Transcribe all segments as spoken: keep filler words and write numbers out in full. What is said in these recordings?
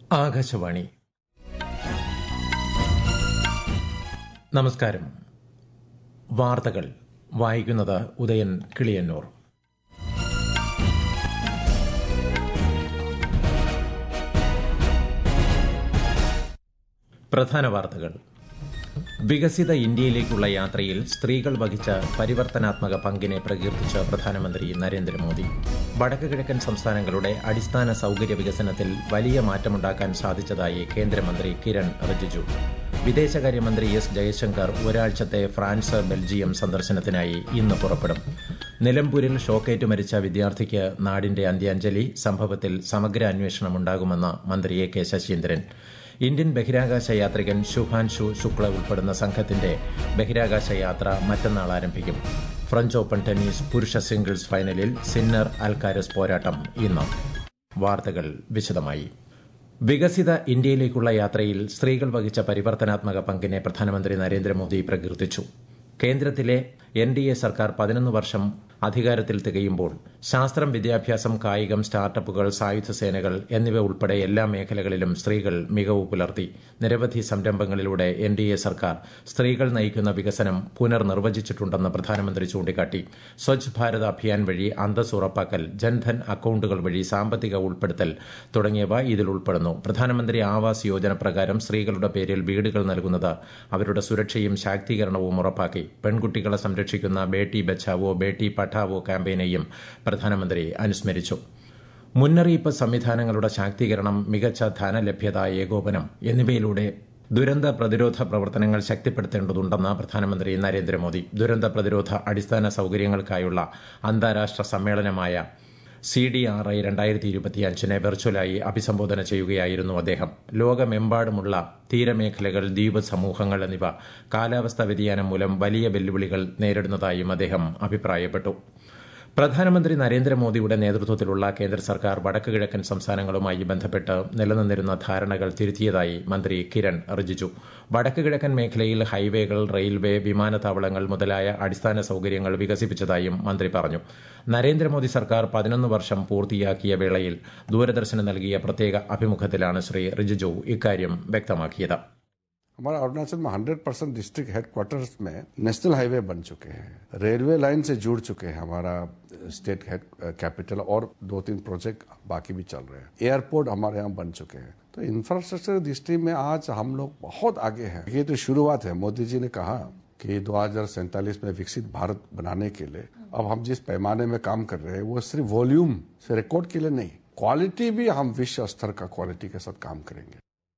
ആകാശവാണി. നമസ്കാരം. വാർത്തകൾ വായിക്കുന്നത് ഉദയൻ കിളിയന്നൂർ. പ്രധാന വാർത്തകൾ. വികസിത ഇന്ത്യയിലേക്കുള്ള യാത്രയിൽ സ്ത്രീകൾ വഹിച്ച പരിവർത്തനാത്മക പങ്കിനെ പ്രകീർത്തിച്ച് പ്രധാനമന്ത്രി നരേന്ദ്രമോദി. വടക്ക് കിഴക്കൻ സംസ്ഥാനങ്ങളുടെ അടിസ്ഥാന സൌകര്യ വികസനത്തിൽ വലിയ മാറ്റമുണ്ടാക്കാൻ സാധിച്ചതായി കേന്ദ്രമന്ത്രി കിരൺ റിജിജു. വിദേശകാര്യമന്ത്രി എസ് ജയശങ്കർ ഒരാഴ്ചത്തെ ഫ്രാൻസ് ബെൽജിയം സന്ദർശനത്തിനായി ഇന്ന് പുറപ്പെടും. നിലമ്പൂരിൽ ഷോക്കേറ്റ് മരിച്ച വിദ്യാർത്ഥിക്ക് നാടിന്റെ അന്ത്യാഞ്ജലി. സംഭവത്തിൽ സമഗ്ര അന്വേഷണം ഉണ്ടാകുമെന്ന് മന്ത്രി എ കെ ശശീന്ദ്രൻ. ഇന്ത്യൻ ബഹിരാകാശ യാത്രികൻ ശുഭാൻഷു ശുക്ല ഉൾപ്പെടുന്ന സംഘത്തിന്റെ ബഹിരാകാശ യാത്ര മറ്റന്നാൾ ആരംഭിക്കും. ഫ്രഞ്ച് ഓപ്പൺ ടെന്നീസ് പുരുഷ സിംഗിൾസ് ഫൈനലിൽ സിന്നർ അൽക്കാരസ് പോരാട്ടം ഇന്ന്. വാർത്തകൾ വിശദമായി. വികസിത ഇന്ത്യയിലേക്കുള്ള യാത്രയിൽ സ്ത്രീകൾ വഹിച്ച പരിവർത്തനാത്മക പങ്കിനെ പ്രധാനമന്ത്രി നരേന്ദ്രമോദി പ്രകീർത്തിച്ചു. കേന്ദ്രത്തിലെ എൻ ഡി എ സർക്കാർ പതിനൊന്ന് വർഷം അധികാരത്തിൽ തികയുമ്പോൾ ശാസ്ത്രം, വിദ്യാഭ്യാസം, കായികം, സ്റ്റാർട്ടപ്പുകൾ, സായുധ സേനകൾ എന്നിവ ഉൾപ്പെടെ എല്ലാ മേഖലകളിലും സ്ത്രീകൾ മികവ് പുലർത്തി. നിരവധി സംരംഭങ്ങളിലൂടെ എൻ ഡി എ സർക്കാർ സ്ത്രീകൾ നയിക്കുന്ന വികസനം പുനർനിർവചിച്ചിട്ടുണ്ടെന്ന് പ്രധാനമന്ത്രി ചൂണ്ടിക്കാട്ടി. സ്വച്ഛ് ഭാരത് അഭിയാൻ വഴി അന്തസ് ഉറപ്പാക്കൽ, ജൻധൻ അക്കൌണ്ടുകൾ വഴി സാമ്പത്തിക ഉൾപ്പെടുത്തൽ തുടങ്ങിയവ ഇതിൽ ഉൾപ്പെടുന്നു. പ്രധാനമന്ത്രി ആവാസ് യോജന പ്രകാരം സ്ത്രീകളുടെ പേരിൽ വീടുകൾ നൽകുന്നത് അവരുടെ സുരക്ഷയും ശാക്തീകരണവും ഉറപ്പാക്കി. പെൺകുട്ടികളെ സംരക്ഷിക്കുന്ന ബേട്ടി ബച്ചാവോ ബേട്ടി പഠാവോ ക്യാമ്പയിനെയും പ്രധാനമന്ത്രി അനുസ്മരിച്ചു. മുന്നറിയിപ്പ് സംവിധാനങ്ങളുടെ ശാക്തീകരണം, മികച്ച ധനലഭ്യത, ഏകോപനം എന്നിവയിലൂടെ ദുരന്ത പ്രതിരോധ പ്രവർത്തനങ്ങൾ ശക്തിപ്പെടുത്തേണ്ടതുണ്ടെന്ന് പ്രധാനമന്ത്രി നരേന്ദ്രമോദി. ദുരന്ത പ്രതിരോധ അടിസ്ഥാന സൌകര്യങ്ങൾക്കായുള്ള അന്താരാഷ്ട്ര സമ്മേളനമായ സി ഡി ആർ ഐ രണ്ടായിരത്തി ഇരുപത്തിയഞ്ചിനെ വെർച്വലായി അഭിസംബോധന ചെയ്യുകയായിരുന്നു അദ്ദേഹം. ലോകമെമ്പാടുമുള്ള തീരമേഖലകൾ, ദ്വീപ് സമൂഹങ്ങൾ എന്നിവ കാലാവസ്ഥാ വ്യതിയാനം മൂലം വലിയ വെല്ലുവിളികൾ നേരിടുന്നതായും അദ്ദേഹം അഭിപ്രായപ്പെട്ടു. പ്രധാനമന്ത്രി നരേന്ദ്രമോദിയുടെ നേതൃത്വത്തിലുള്ള കേന്ദ്ര സർക്കാർ വടക്ക് കിഴക്കൻ സംസ്ഥാനങ്ങളുമായി ബന്ധപ്പെട്ട് നിലനിന്നിരുന്ന ധാരണകൾ തിരുത്തിയതായി മന്ത്രി കിരൺ റിജിജു. വടക്ക് കിഴക്കൻ മേഖലയിൽ ഹൈവേകൾ, റെയിൽവേ, വിമാനത്താവളങ്ങൾ മുതലായ അടിസ്ഥാന സൌകര്യങ്ങൾ വികസിപ്പിച്ചതായും മന്ത്രി പറഞ്ഞു. നരേന്ദ്രമോദി സർക്കാർ പതിനൊന്ന് വർഷം പൂർത്തിയാക്കിയ വേളയിൽ ദൂരദർശന് നൽകിയ പ്രത്യേക അഭിമുഖത്തിലാണ് ശ്രീ റിജിജു ഇക്കാര്യം വ്യക്തമാക്കിയത്. हमारा अरुणाचल में हंड्रेड परसेंट डिस्ट्रिक्ट हेडक्वार्टर्स में नेशनल हाईवे बन चुके हैं, रेलवे लाइन से जुड़ चुके हैं हमारा स्टेट हेड कैपिटल, और दो तीन प्रोजेक्ट बाकी भी चल रहे हैं. एयरपोर्ट हमारे यहाँ बन चुके हैं. तो इंफ्रास्ट्रक्चर दृष्टि में आज हम लोग बहुत आगे हैं. ये तो शुरुआत है. मोदी जी ने कहा कि दो हजार सैंतालीस में विकसित भारत बनाने के लिए अब हम जिस पैमाने में काम कर रहे हैं वो सिर्फ वॉल्यूम से रिकॉर्ड के लिए नहीं, क्वालिटी भी हम विश्व स्तर का क्वालिटी के साथ काम करेंगे.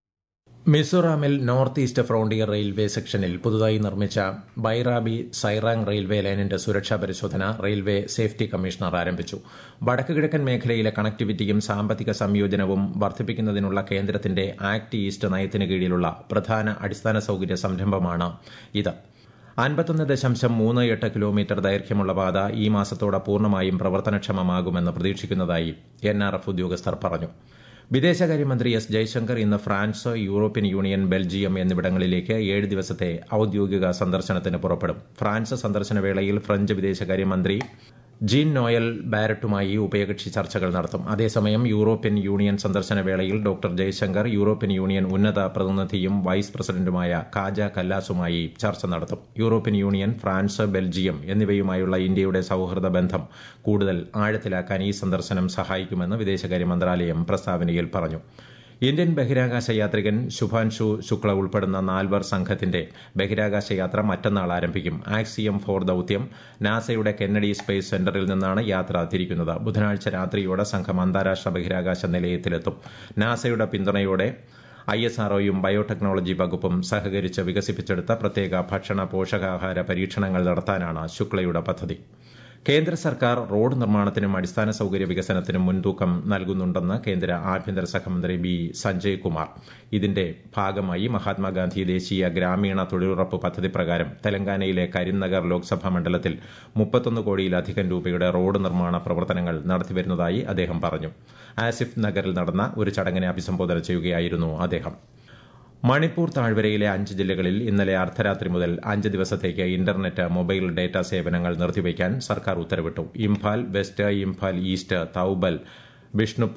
മിസോറാമിൽ നോർത്ത് ഈസ്റ്റ് ഫ്രോണ്ടിയർ റെയിൽവേ സെക്ഷനിൽ പുതുതായി നിർമ്മിച്ച ബൈറാബി സൈറാങ് റെയിൽവേ ലൈനിന്റെ സുരക്ഷാ പരിശോധന റെയിൽവേ സേഫ്റ്റി കമ്മീഷണർ ആരംഭിച്ചു. വടക്ക് കിഴക്കൻ മേഖലയിലെ കണക്ടിവിറ്റിയും സാമ്പത്തിക സംയോജനവും വർദ്ധിപ്പിക്കുന്നതിനുള്ള കേന്ദ്രത്തിന്റെ ആക്ട് ഈസ്റ്റ് നയത്തിന് കീഴിലുള്ള പ്രധാന അടിസ്ഥാന സൌകര്യ സംരംഭമാണ് ഇത്. അൻപത്തൊന്ന് ദശാംശം മൂന്ന് എട്ട് കിലോമീറ്റർ ദൈർഘ്യമുള്ള പാത ഈ മാസത്തോടെ പൂർണ്ണമായും പ്രവർത്തനക്ഷമമാകുമെന്ന് പ്രതീക്ഷിക്കുന്നതായി എൻ ആർ എഫ് ഉദ്യോഗസ്ഥർ പറഞ്ഞു. വിദേശകാര്യമന്ത്രി എസ് ജയശങ്കർ ഇന്ന് ഫ്രാൻസ്, യൂറോപ്യൻ യൂണിയൻ, ബെൽജിയം എന്നിവിടങ്ങളിലേക്ക് ഏഴ് ദിവസത്തെ ഔദ്യോഗിക സന്ദർശനത്തിന് പുറപ്പെടും. ഫ്രാൻസ് സന്ദർശന വേളയിൽ ഫ്രഞ്ച് വിദേശകാര്യമന്ത്രി ജീൻ നോയൽ ബാരറ്റുമായി ഉഭയകക്ഷി ചർച്ചകൾ നടത്തും. അതേസമയം യൂറോപ്യൻ യൂണിയൻ സന്ദർശന വേളയിൽ ഡോക്ടർ ജയശങ്കർ യൂറോപ്യൻ യൂണിയൻ ഉന്നത പ്രതിനിധിയും വൈസ് പ്രസിഡന്റുമായ കാജ കല്ലാസുമായി ചർച്ച നടത്തും. യൂറോപ്യൻ യൂണിയൻ, ഫ്രാൻസ്, ബെൽജിയം എന്നിവയുമായുള്ള ഇന്ത്യയുടെ സൌഹൃദ ബന്ധം കൂടുതൽ ആഴത്തിലാക്കാൻ ഈ സന്ദർശനം സഹായിക്കുമെന്ന് വിദേശകാര്യ മന്ത്രാലയം പ്രസ്താവനയിൽ പറഞ്ഞു. ഇന്ത്യൻ ബഹിരാകാശ യാത്രികൻ ശുഭാൻഷു ശുക്ല ഉൾപ്പെടുന്ന നാൽവർ സംഘത്തിന്റെ ബഹിരാകാശ യാത്ര മറ്റന്നാൾ ആരംഭിക്കും. ആക്സിയം ഫോർ ദൌത്യം നാസയുടെ കെന്നഡി സ്പേസ് സെന്ററിൽ നിന്നാണ് യാത്ര തിരിക്കുന്നത്. ബുധനാഴ്ച രാത്രിയോടെ സംഘം അന്താരാഷ്ട്ര ബഹിരാകാശ നിലയത്തിലെത്തും. നാസയുടെ പിന്തുണയോടെ ഐ എസ് ആർ ഒയും ബയോടെക്നോളജി വകുപ്പും സഹകരിച്ച് വികസിപ്പിച്ചെടുത്ത പ്രത്യേക ഭക്ഷണ പോഷകാഹാര പരീക്ഷണങ്ങൾ നടത്താനാണ് ശുക്ലയുടെ പദ്ധതി. കേന്ദ്ര സർക്കാർ റോഡ് നിർമ്മാണത്തിനും അടിസ്ഥാന സൌകര്യ വികസനത്തിനും മുൻതൂക്കം നൽകുന്നുണ്ടെന്ന് കേന്ദ്ര ആഭ്യന്തര സഹമന്ത്രി ബി സഞ്ജയ് കുമാർ. ഇതിന്റെ ഭാഗമായി മഹാത്മാഗാന്ധി ദേശീയ ഗ്രാമീണ തൊഴിലുറപ്പ് പദ്ധതി പ്രകാരം തെലങ്കാനയിലെ കരിംനഗർ ലോക്സഭാ മണ്ഡലത്തിൽ മുപ്പത്തൊന്ന് കോടിയിലധികം രൂപയുടെ റോഡ് നിർമ്മാണ പ്രവർത്തനങ്ങൾ നടത്തിവരുന്നതായി അദ്ദേഹം പറഞ്ഞു. ആസിഫ് നഗറിൽ നടന്ന ഒരു ചടങ്ങിനെ അഭിസംബോധന ചെയ്യുകയായിരുന്നു അദ്ദേഹം. മണിപ്പൂർ താഴ്വരയിലെ അഞ്ച് ജില്ലകളിൽ ഇന്നലെ അർദ്ധരാത്രി മുതൽ അഞ്ച് ദിവസത്തേക്ക് ഇന്റർനെറ്റ്, മൊബൈൽ ഡേറ്റ സേവനങ്ങൾ നിർത്തിവയ്ക്കാൻ സർക്കാർ ഉത്തരവിട്ടു. ഇംഫാൽ വെസ്റ്റ്, ഇംഫാൽ ഈസ്റ്റ്, തൌബൽ, ബിഷ്ണുപൂർ,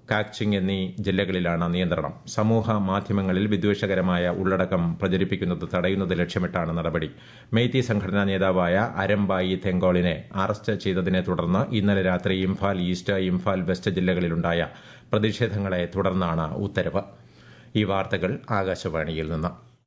കാക്ചിങ് എന്നീ ജില്ലകളിലാണ് നിയന്ത്രണം. സമൂഹ മാധ്യമങ്ങളിൽ വിദ്വേഷകരമായ ഉള്ളടക്കം പ്രചരിപ്പിക്കുന്നത് തടയുന്നത് ലക്ഷ്യമിട്ടാണ് നടപടി. മെയ്തി സംഘടനാ നേതാവായ അരംബായി തെങ്കോളിനെ അറസ്റ്റ് ചെയ്തതിനെ തുടർന്ന് ഇന്നലെ രാത്രി ഇംഫാൽ ഈസ്റ്റ്, ഇംഫാൽ വെസ്റ്റ് ജില്ലകളിലുണ്ടായ പ്രതിഷേധങ്ങളെ തുടർന്നാണ് ഉത്തരവ്. ഈ വാർത്തകൾ ആകാശവാണിയിൽ നിന്ന്.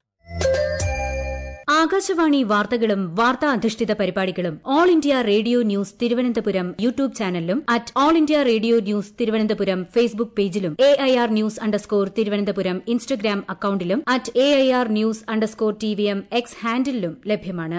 ആകാശവാണി വാർത്തകളും വാർത്താ അധിഷ്ഠിത പരിപാടികളും all India radio news Thiruvananthapuram YouTube ചാനലിലും at all India radio news Thiruvananthapuram Facebook പേജിലും A I R news underscore Thiruvananthapuram Instagram അക്കൌണ്ടിലും at A I R news underscore T V M X ഹാൻഡിലും ലഭ്യമാണ്.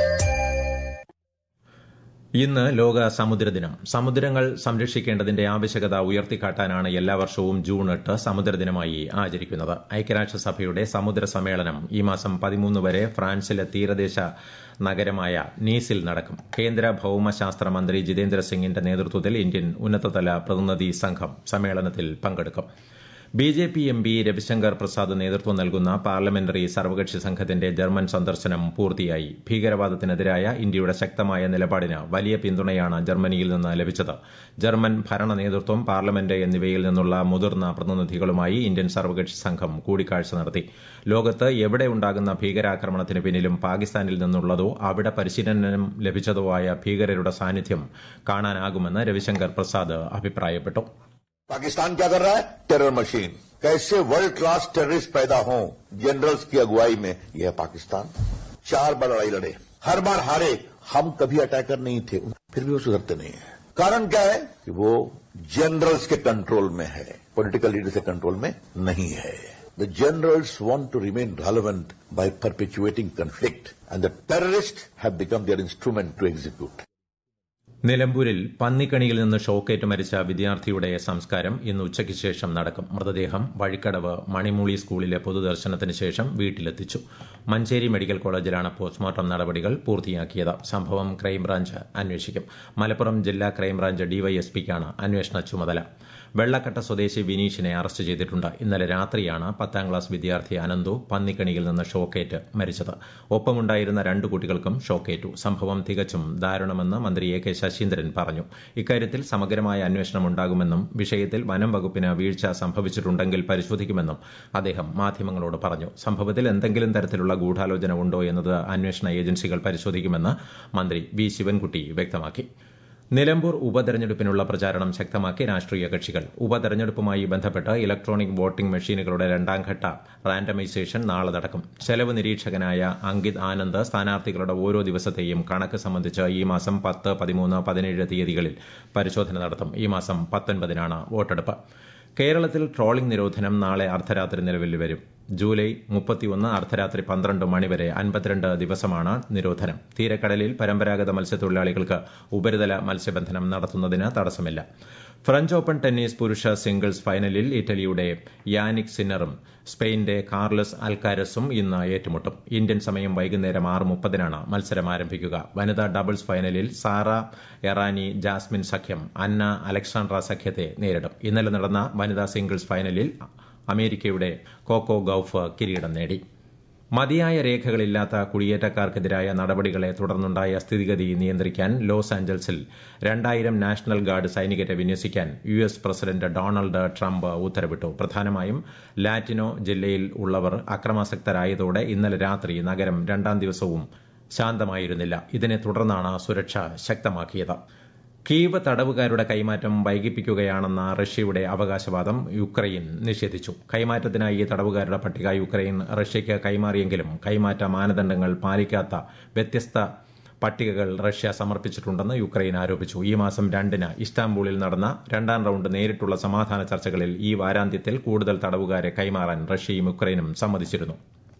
ഇന്ന് ലോക സമുദ്രദിനം. സമുദ്രങ്ങൾ സംരക്ഷിക്കേണ്ടതിന്റെ ആവശ്യകത ഉയർത്തിക്കാട്ടാനാണ് എല്ലാ വർഷവും ജൂൺ എട്ട് സമുദ്രദിനമായി ആചരിക്കുന്നത്. ഐക്യരാഷ്ട്രസഭയുടെ സമുദ്ര സമ്മേളനം ഈ മാസം പതിമൂന്ന് വരെ ഫ്രാൻസിലെ തീരദേശ നഗരമായ നീസിൽ നടക്കും. കേന്ദ്ര ഭൌമശാസ്ത്ര മന്ത്രി ജിതേന്ദ്ര സിംഗിന്റെ നേതൃത്വത്തിൽ ഇന്ത്യൻ ഉന്നതതല പ്രതിനിധി സംഘം സമ്മേളനത്തിൽ പങ്കെടുക്കും. B J P M P Ravishankar Prasad നേതൃത്വം നൽകുന്ന പാർലമെന്ററി സർവകക്ഷി സംഘത്തിന്റെ ജർമ്മൻ സന്ദർശനം പൂർത്തിയായി. ഭീകരവാദത്തിനെതിരായ ഇന്ത്യയുടെ ശക്തമായ നിലപാടിന് വലിയ പിന്തുണയാണ് ജർമ്മനിയിൽ നിന്ന് ലഭിച്ചത്. ജർമ്മൻ ഭരണ നേതൃത്വം, പാർലമെന്റ് എന്നിവയിൽ നിന്നുള്ള മുതിർന്ന പ്രതിനിധികളുമായി ഇന്ത്യൻ സർവകക്ഷി സംഘം കൂടിക്കാഴ്ച നടത്തി. ലോകത്ത് എവിടെ ഉണ്ടാകുന്ന ഭീകരാക്രമണത്തിന് പിന്നിലും പാകിസ്ഥാനിൽ നിന്നുള്ളതോ അവിടെ പരിശീലനം ലഭിച്ചതോ ആയ ഭീകരരുടെ സാന്നിധ്യം കാണാനാകുമെന്ന് രവിശങ്കർ പ്രസാദ് അഭിപ്രായപ്പെട്ടു. पाकिस्तान क्या कर रहा है? Terror machine. कैसे वर्ल्ड क्लास टेररिस्ट पैदा हों जनरल्स की अगुवाई में, यह पाकिस्तान चार बार लड़ाई लड़े, हर बार हारे. हम कभी अटैकर नहीं थे, फिर भी वो सुधरते नहीं है. कारण क्या है कि वो जनरल्स के कंट्रोल में है, पॉलिटिकल लीडर्स के कंट्रोल में नहीं है. The generals want to remain relevant by perpetuating conflict, and the terrorists have become their instrument to execute. നിലമ്പൂരിൽ പന്നിക്കണിയിൽ നിന്ന് ഷോക്കേറ്റ് മരിച്ച വിദ്യാർത്ഥിയുടെ സംസ്കാരം ഇന്ന് ഉച്ചയ്ക്ക് ശേഷം നടക്കും. മൃതദേഹം വഴിക്കടവ് മണിമൂളി സ്കൂളിലെ പൊതുദർശനത്തിന് ശേഷം വീട്ടിലെത്തിച്ചു. മഞ്ചേരി മെഡിക്കൽ കോളേജിലാണ് പോസ്റ്റ്മോർട്ടം നടപടികൾ പൂർത്തിയാക്കിയത്. സംഭവം ക്രൈംബ്രാഞ്ച് അന്വേഷിക്കും. മലപ്പുറം ജില്ലാ ക്രൈംബ്രാഞ്ച് ഡിവൈഎസ്പിക്കാണ് അന്വേഷണ ചുമതല. വെള്ളക്കട്ട സ്വദേശി വിനീഷിനെ അറസ്റ്റ് ചെയ്തിട്ടുണ്ട്. ഇന്നലെ രാത്രിയാണ് പത്താം ക്ലാസ് വിദ്യാർത്ഥി അനന്തു പന്നിക്കണിയിൽ നിന്ന് ഷോക്കേറ്റ് മരിച്ചത്. ഒപ്പമുണ്ടായിരുന്ന രണ്ടു കുട്ടികൾക്കും ഷോക്കേറ്റു. സംഭവം തികച്ചും ദാരുണമെന്ന് മന്ത്രി എ കെ ശശീന്ദ്രൻ പറഞ്ഞു. ഇക്കാര്യത്തിൽ സമഗ്രമായ അന്വേഷണം ഉണ്ടാകുമെന്നും വിഷയത്തിൽ വനം വകുപ്പിന് വീഴ്ച സംഭവിച്ചിട്ടുണ്ടെങ്കിൽ പരിശോധിക്കുമെന്നും അദ്ദേഹം മാധ്യമങ്ങളോട് പറഞ്ഞു. സംഭവത്തിൽ എന്തെങ്കിലും തരത്തിലുള്ള ഗൂഢാലോചന ഉണ്ടോ എന്നത് അന്വേഷണ ഏജൻസികൾ പരിശോധിക്കുമെന്ന് മന്ത്രി വി ശിവൻകുട്ടി വ്യക്തമാക്കി. നിലമ്പൂർ ഉപതെരഞ്ഞെടുപ്പിനുള്ള പ്രചാരണം ശക്തമാക്കി രാഷ്ട്രീയ കക്ഷികൾ. ഉപതെരഞ്ഞെടുപ്പുമായി ബന്ധപ്പെട്ട് ഇലക്ട്രോണിക് വോട്ടിംഗ് മെഷീനുകളുടെ രണ്ടാംഘട്ട റാൻഡമൈസേഷൻ നാളെ നടക്കും. ചെലവ് നിരീക്ഷകനായ അങ്കിത് ആനന്ദ് സ്ഥാനാർത്ഥികളുടെ ഓരോ ദിവസത്തെയും കണക്ക് സംബന്ധിച്ച് ഈ മാസം പത്ത്, പതിമൂന്ന്, പതിനേഴ് തീയതികളിൽ പരിശോധന നടത്തും. ഈ മാസം പത്തൊൻപതിനാണ് വോട്ടെടുപ്പ്. കേരളത്തിൽ ട്രോളിംഗ് നിരോധനം നാളെ അർദ്ധരാത്രി നിലവിൽ വരും. ജൂലൈ മുപ്പത്തിയൊന്ന് അർദ്ധരാത്രി പന്ത്രണ്ട് മണിവരെ അൻപത്തിരണ്ട് ദിവസമാണ് നിരോധനം. തീരക്കടലിൽ പരമ്പരാഗത മത്സ്യത്തൊഴിലാളികൾക്ക് ഉപരിതല മത്സ്യബന്ധനം നടത്തുന്നതിന് തടസ്സമില്ല. ഫ്രഞ്ച് ഓപ്പൺ ടെന്നീസ് പുരുഷ സിംഗിൾസ് ഫൈനലിൽ ഇറ്റലിയുടെ യാനിക് സിന്നറും സ്പെയിന്റെ കാർലസ് അൽക്കാരസും ഇന്ന് ഏറ്റുമുട്ടും. ഇന്ത്യൻ സമയം വൈകുന്നേരം ആറ് മുപ്പതിനാണ് മത്സരം ആരംഭിക്കുക. വനിതാ ഡബിൾസ് ഫൈനലിൽ സാറ എറാനി ജാസ്മിൻ സഖ്യം അന്ന അലക്സാണ്ട്ര സഖ്യത്തെ നേരിടും. ഇന്നലെ നടന്ന വനിതാ സിംഗിൾസ് ഫൈനലിൽ അമേരിക്കയുടെ കോക്കോ ഗൌഫ് കിരീടം നേടി. മതിയായ രേഖകളില്ലാത്ത കുടിയേറ്റക്കാർക്കെതിരായ നടപടികളെ തുടർന്നുണ്ടായ സ്ഥിതിഗതി നിയന്ത്രിക്കാൻ ലോസ് ആഞ്ചൽസിൽ രണ്ടായിരം നാഷണൽ ഗാർഡ് സൈനികരെ വിന്യസിക്കാൻ U S president Donald Trump ഉത്തരവിട്ടു. പ്രധാനമായും ലാറ്റിനോ ജില്ലയിൽ ഉള്ളവർ അക്രമാസക്തരായതോടെ ഇന്നലെ രാത്രി നഗരം രണ്ടാം ദിവസവും ശാന്തമായിരുന്നില്ല. ഇതിനെ തുടർന്നാണ് സുരക്ഷ ശക്തമാക്കിയത്. കീവ് തടവുകാരുടെ കൈമാറ്റം വൈകിപ്പിക്കുകയാണെന്ന റഷ്യയുടെ അവകാശവാദം യുക്രൈൻ നിഷേധിച്ചു. കൈമാറ്റത്തിനായി തടവുകാരുടെ പട്ടിക യുക്രൈൻ റഷ്യയ്ക്ക് കൈമാറിയെങ്കിലും കൈമാറ്റ മാനദണ്ഡങ്ങൾ പാലിക്കാത്ത വ്യത്യസ്ത പട്ടികകൾ റഷ്യ സമർപ്പിച്ചിട്ടുണ്ടെന്ന് യുക്രൈൻ ആരോപിച്ചു. ഈ മാസം രണ്ടിന് ഇസ്താംബൂളിൽ നടന്ന രണ്ടാം റൌണ്ട് നേരിട്ടുള്ള സമാധാന ചർച്ചകളിൽ ഈ വാരാന്ത്യത്തിൽ കൂടുതൽ തടവുകാരെ കൈമാറാൻ റഷ്യയും യുക്രൈനും സമ്മതിച്ചിരുന്നു.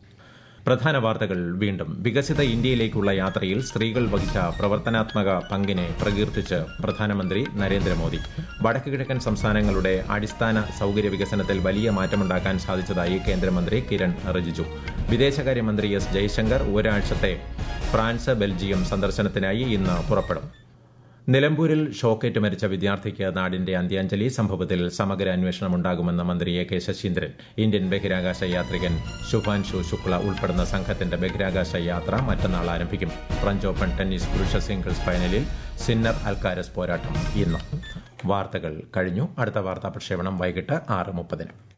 പ്രധാന വാർത്തകൾ വീണ്ടും. വികസിത ഇന്ത്യയിലേക്കുള്ള യാത്രയിൽ സ്ത്രീകൾ വഹിച്ച പ്രവർത്തനാത്മക പങ്കിനെ പ്രകീർത്തിച്ച് പ്രധാനമന്ത്രി നരേന്ദ്രമോദി. വടക്ക് കിഴക്കൻ സംസ്ഥാനങ്ങളുടെ അടിസ്ഥാന സൌകര്യ വികസനത്തിൽ വലിയ മാറ്റമുണ്ടാക്കാൻ സാധിച്ചതായി കേന്ദ്രമന്ത്രി കിരൺ റിജിജു. വിദേശകാര്യമന്ത്രി എസ് ജയശങ്കർ ഒരാഴ്ചത്തെ ഫ്രാൻസ്, ബെൽജിയം സന്ദർശനത്തിനായി ഇന്ന് പുറപ്പെടും. നിലമ്പൂരിൽ ഷോക്കേറ്റ് മരിച്ച വിദ്യാർത്ഥിക്ക് നാടിന്റെ അന്ത്യാഞ്ജലി. സംഭവത്തിൽ സമഗ്ര അന്വേഷണം ഉണ്ടാകുമെന്ന് മന്ത്രി എ കെ ശശീന്ദ്രൻ. ഇന്ത്യൻ ബഹിരാകാശ യാത്രികൻ ശുഭാൻഷു ശുക്ല ഉൾപ്പെടുന്ന സംഘത്തിന്റെ ബഹിരാകാശ യാത്ര മറ്റന്നാൾ ആരംഭിക്കും. ഫ്രഞ്ച് ഓപ്പൺ ടെന്നീസ് പുരുഷ സിംഗിൾസ് ഫൈനലിൽ സിന്നർ അൽക്കാരസ് പോരാട്ടം ഇന്ന്. വാർത്തകൾ കഴിഞ്ഞു. അടുത്ത വാർത്താ പ്രക്ഷേപണം വൈകിട്ട് ആറ് മുപ്പതിന്.